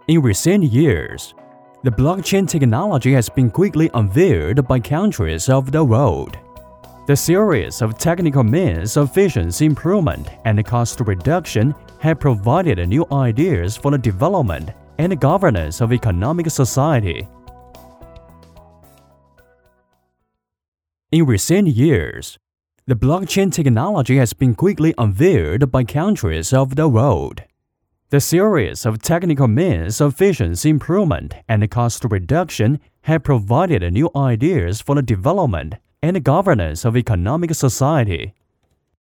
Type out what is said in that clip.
In recent years, the blockchain technology has been quickly unveiled by countries of the world. The series of technical means of efficiency improvement and cost reduction have provided new ideas for the development and governance of economic society. In recent years, the blockchain technology has been quickly unveiled by countries of the world. The series of technical means of efficiency improvement and cost reduction have provided new ideas for the development and governance of economic society.